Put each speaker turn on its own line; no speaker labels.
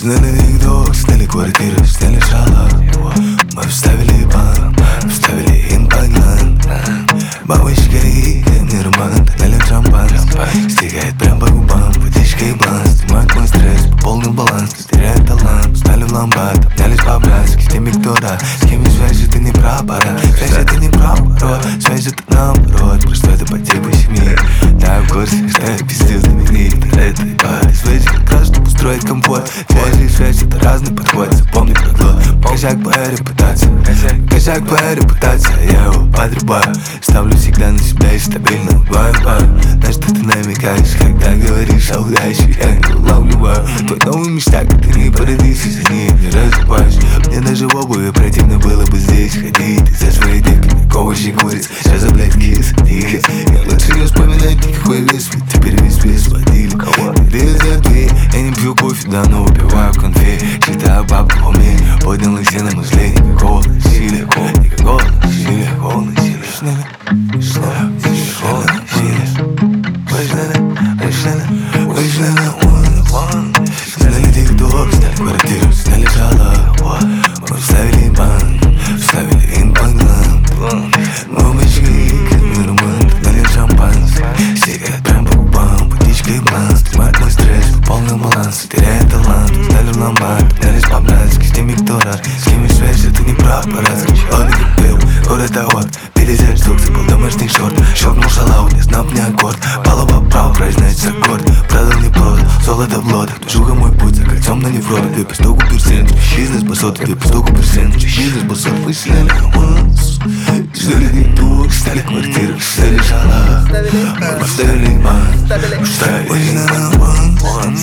Сняли дом, сняли квартиру, сняли шалаш. Мы вставили банк, вставили имплаган. Бабочка и нормально, налил шампан. Стекает прям по губам, водичка и бланк. Снимает мой стресс, пополнил баланс. Теряет талант, стали в ломбард. Обнялись по-братски, с теми, кто рад. С кем связь, это не про аппарат. Связь это не про оборот, связь это наоборот. Просто это по типу семьи. Да, в курсе, что я пиздец знаменит. Это пара, связь как раз, чтобы устроить комфорт. Связь и связь это разный подход. Запомни проглот, косяк твоя репутация. Косяк твоя репутация, я его подрубаю. Ставлю всегда на себя и стабильно убиваю пару. На что ты намекаешь, когда говоришь о удаче. Я не улавливаю твой новый мечтак, ты не породись, и за ней не разбиваешь. Мне даже в обуви противно было бы здесь ходить. Из-за своей девки, как овощи куриц. Сейчас за блядь кис, тихо. Я лучше не вспоминать никакой вес, ведь теперь весь вес водили. Ты за дверь, я не пью кофе, да, но убиваю в конфе. Считаю бабку по мне, поднял их все на мысли. Никакого насилия, никакого насилия, никакого насилия. Сняли тик-ток, сняли квартиру, сняли шалаш. Мы вставили банк, вставили имплаган. Бабочки, как нормально, налил шампанское. Стекает прям по губам, водичка и бланк. Снимает мой стресс, пополнил баланс. Теряет талант, стали в ломбард. Обнялись по-братски, с теми, кто рад. С кем связь, это не про аппарат. Он не пил, город авод. 50 штук, забыл домашний шорт. Щелкнул шалау, не знал мне аккорд. Палова право, произносится аккорд. Продал, не продал, золото в лодах. Жуга мой путь, за кольцом на неврода. 2 пистуку персент, бизнес басот. 2 пистуку персент, бизнес басот. Мы сняли аванс, сняли дик-тук, сняли квартиру, сняли шалаш. Мы поставили банк, вставили имплаган.